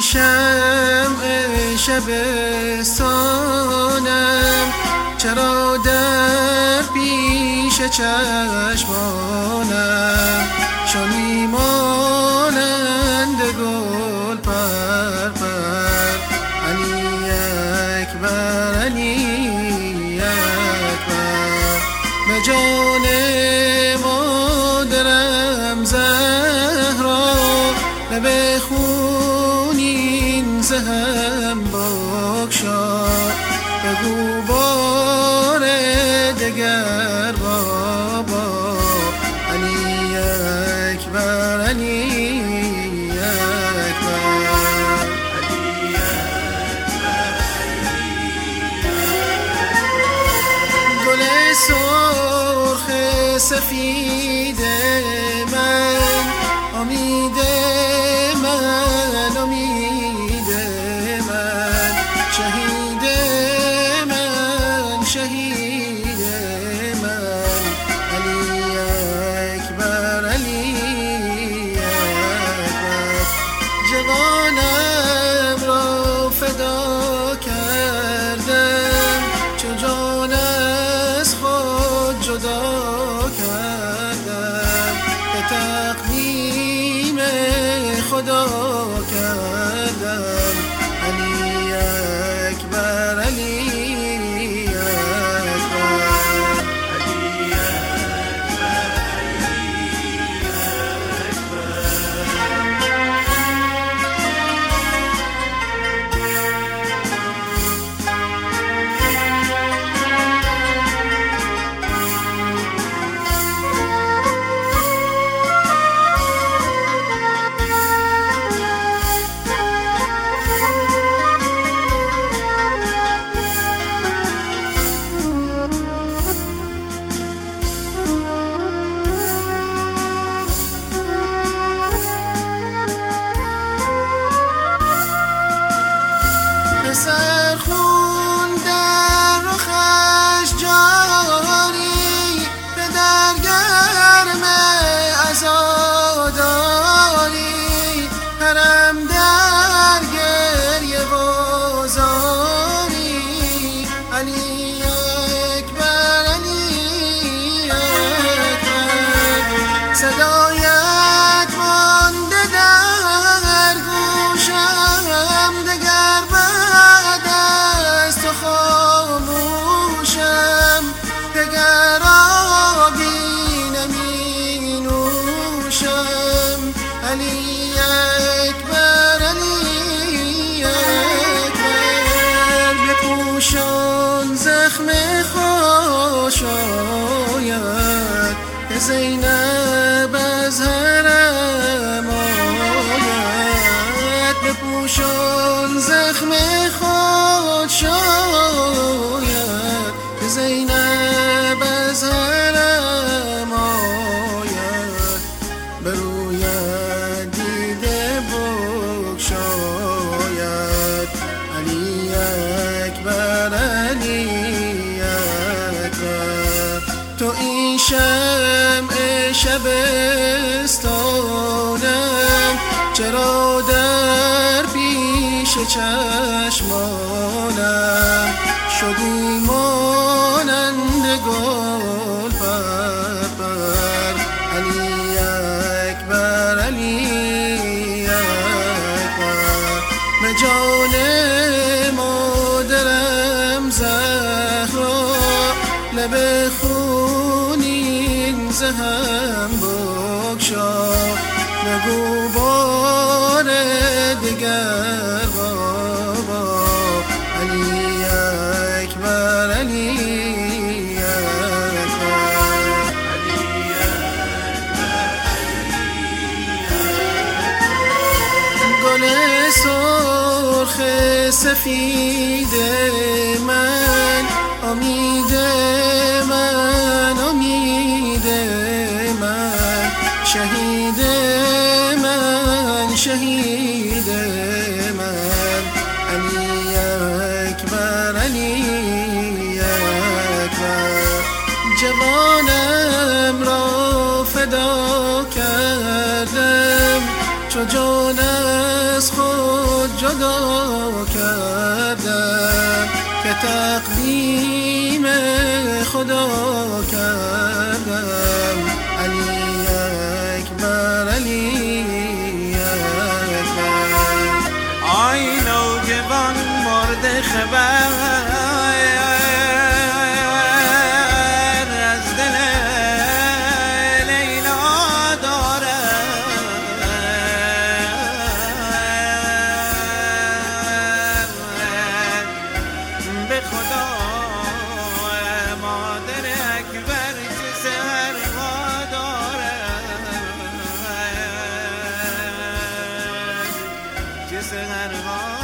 شمع شبستانم، چرا در پیش چشمانم شانی مانند گل پرپر. علی اکبر علی اکبر، به جان مادرم زهرا لب خونین زهم بگشا. بگو بار دگر بابا علی اکبر علی اکبر. گل سرخ سفید من، امید من، امید من، شهید من، شهید من. علی اکبر علی اکبر، جوانم را فدا کردم، چو جان از خود جدا کردم، به تقدیم خدا کردم. علی اکبر علی اکبر، علی اکبر سرخون در رخش جاری، به درگرم عزاداری، حرم در گریه و زاری. علی اکبر علی اکبر، صدایت مانده در گوشم، دگر خاموشم، دگر آبی نمی نوشم. علی اکبر علی اکبر، بپوشان زخم خوشایت، که زینب از حرم آید. بپوشان زخم شاید، که زینب از حرم آید. بروید دیده بگشاید. علی اکبر علی اکبر، تو این شمع شبستانم، چرا در پیش چشمانم شدی مانند گل پرپر. علی اکبر علی اکبر، به جان مادرم زهرا لب خونین زهم بگشا. بگو بار دگر بابا علی اکبر علی اکبر. گل سرخ سفید من، امید من، امید من، شهید من، شهید من. علی اکبر علی اکبر، جوانم را فدا کردم، چو جان از خود جدا کردم که تقدیم خدا کردم. علی اکبر علی اکبر. آی نوجوان مرد خبر از دل لیلا دارم، به خدا مادر اکبر چه سحرها دارم، چه سحرها